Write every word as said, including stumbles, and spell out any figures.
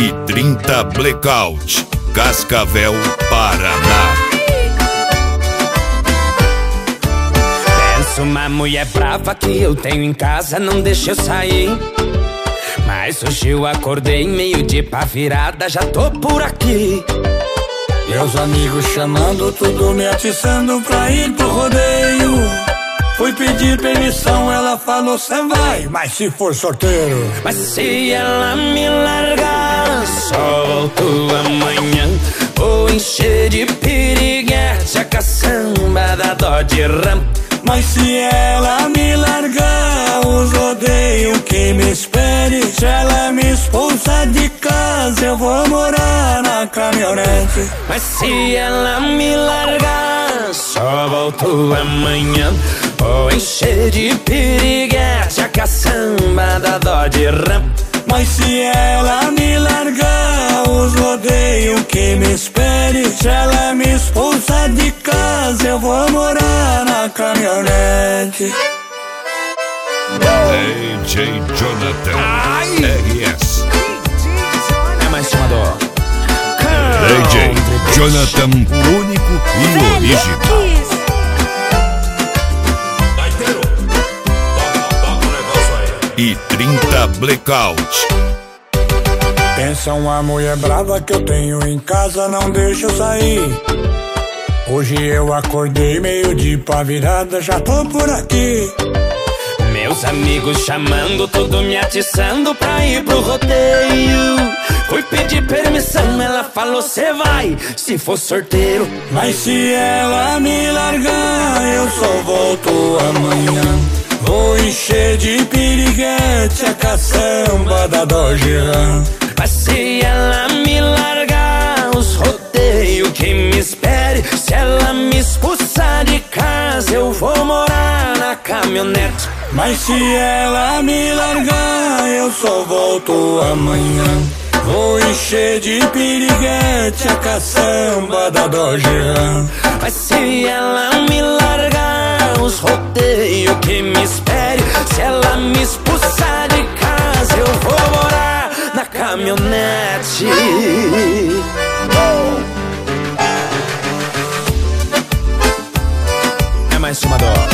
e trinta Blackout, Cascavel, Paraná. Penso uma mulher brava que eu tenho em casa, não deixa eu sair. Mas hoje eu acordei meio de pá virada, já tô por aqui. Meus amigos chamando, tudo me atiçando pra ir pro rodeio. Fui pedir permissão, ela falou cê vai, mas se for sorteiro. Mas se ela me largar, só volto amanhã. Vou encher de piriguete a caçamba da Dodge Ram. Mas se ela me largar, os rodeios que me espere. Se ela me expulsar de casa, eu vou morar na caminhonete. Mas se ela me largar, só volto amanhã. Vou encher de piriguete a caçamba da Dodge Ram. Mas se ela me largar, os rodeios que me espere. Se ela me expulsar de casa, eu vou morar na caminhonete. D J Jonathan R S. É mais chamador. D J Jonathan, o único e original. E trinta Blackout. Pensa uma mulher brava que eu tenho em casa, não deixa eu sair. Hoje eu acordei meio de pá virada, já tô por aqui. Meus amigos chamando, tudo me atiçando pra ir pro rodeio. Fui pedir permissão, ela falou cê vai, se for sorteiro. Mas se ela me largar, eu só volto amanhã. Vou encher de piriguete a caçamba da Dodge Ram. Mas se ela me largar, os rodeios que me espere. Se ela me expulsar de casa, eu vou morar na caminhonete. Mas se ela me largar, eu só volto amanhã. Vou encher de piriguete a caçamba da Dodge Ram. Mas se ela me largar, os rodeios que me espere. Se ela me expulsar de casa, eu vou morar na caminhonete. É mais chamador.